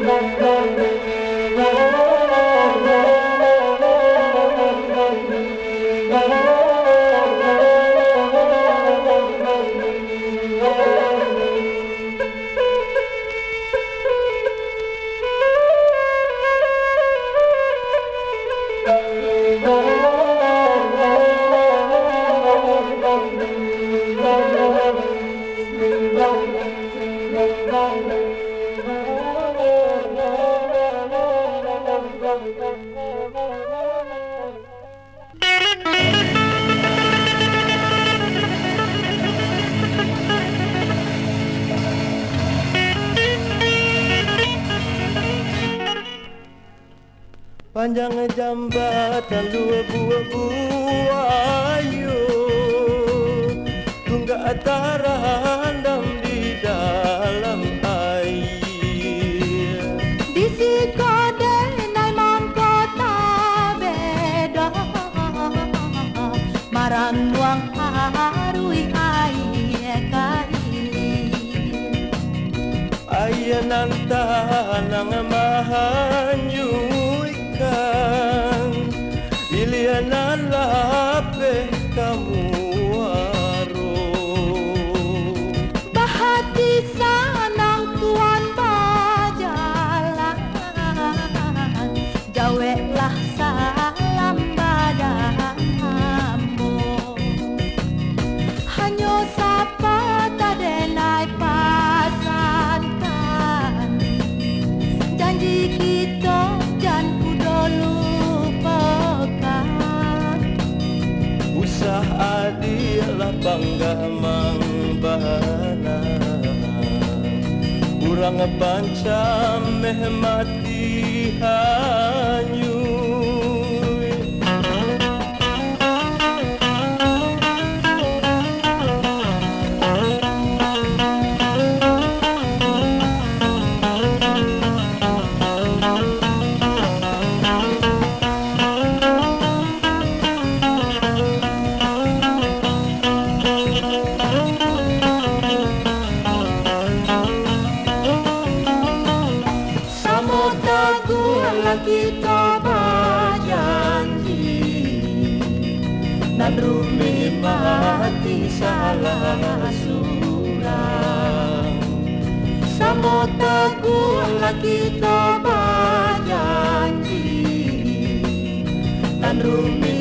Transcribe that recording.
Panjang jambatan dua buah buayu, tunggak terendam di dalam air. Di sikodenai mangkota beda, maran luang harui air kaili. Air nantanang mahanyuikan, ilianan lapeh kamu aro. Bahati sanang tuan bajalan, jaweklah salam badamu. Hanyo sapa tadenai pasankan, janji kita jan kudo lupakan. Usah adilah bangga mangbahana, urang pancam meh mati hanyui. Kita berjanji nan rumi mati salah surang. Samo teguhlah kita berjanji nan rumi